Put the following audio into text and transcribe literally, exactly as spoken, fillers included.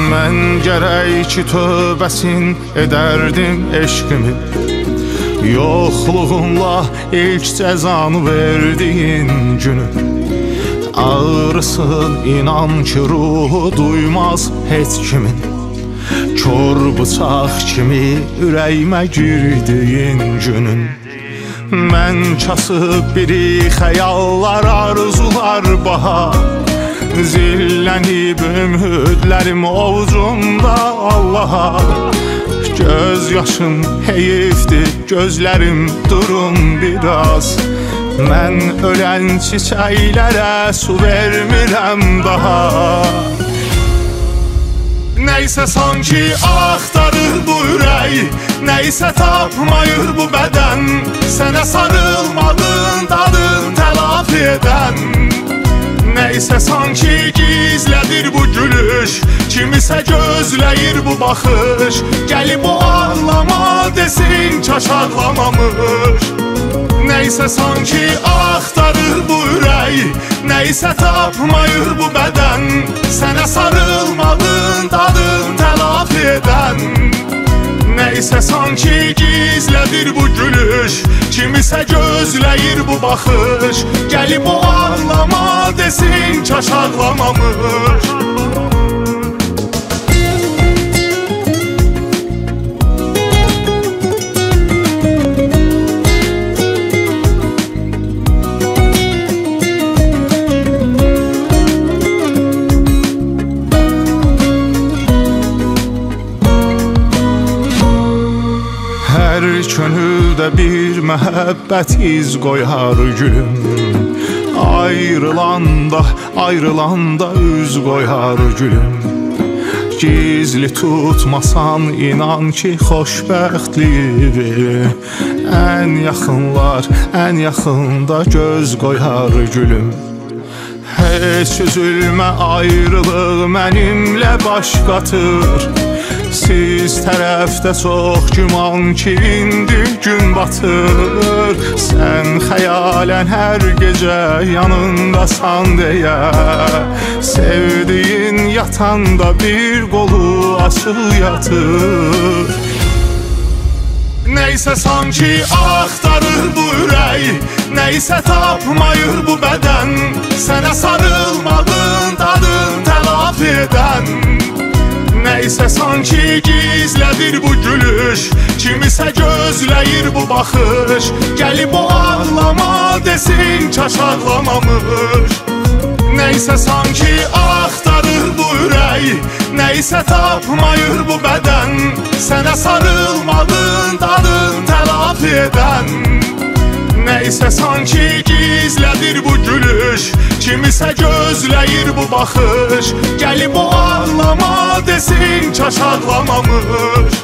Mən gərək ki tövbəsin edərdim eşqimin, yoxluğunla ilk cəzanı verdiyin günü. Ağrısın inan ki ruhu duymaz heç kimin, kör bıçaq kimi ürəyimə girdiyin günün. Mən kasıb biri xəyallar, arzular bahar, zillənib ümidlərim ovucumda Allaha. Göz yaşım heyifdir, gözlərim durun biraz, mən ölən çiçəklərə su vermirəm daha. Nəysə sanki axtarır bu ürək, nəysə tapmayır bu bədən, sənə sarılmağın dadın telafi edən. Nəysə sanki gizlədir bu gülüş, kimisə gözləyir bu baxış, gəlib o ağlama desin kaş ağlamamış. Nəysə sanki axtarır bu ürək, nəysə tapmayır bu bədən, sənə sarılmağın dadın telafi edən. Nəysə sanki gizlədir bu gülüş, kimisə gözləyir bu baxış, gəlib o ağlama desin kaş ağlamamış. Hər könüldə bir məhəbbət iz qoyar gülüm, ayrılanda, ayrılanda üz qoyar gülüm. Gizli tutmasan inan ki xoşbəxtliyi, ən yaxınlar, ən yaxında göz qoyar gülüm. Heç üzülmə ayrılıq mənimlə baş qatır, siz tərəfdə çox güman ki indi gün batır. Sən xəyalən hər gecə yanındasan deyə, sevdiyin yatanda bir qolu açıq yatır. Nəysə sanki axtarır bu ürək, nəysə tapmayır bu bədən, sənə sarılmağın dadın telafi edən. Nəysə sanki gizlədir bu gülüş, kimisə gözləyir bu baxış, gəlib o ağlama desin kaş ağlamamış. Nəysə sanki axtarır bu ürək, nəysə tapmayır bu bədən, sənə sarılmağın dadın telafi edən. Nəysə sanki gizlədir bu gülüş, kimisə gözləyir bu baxış, gəlib o ağlama desin kaş ağlamamış.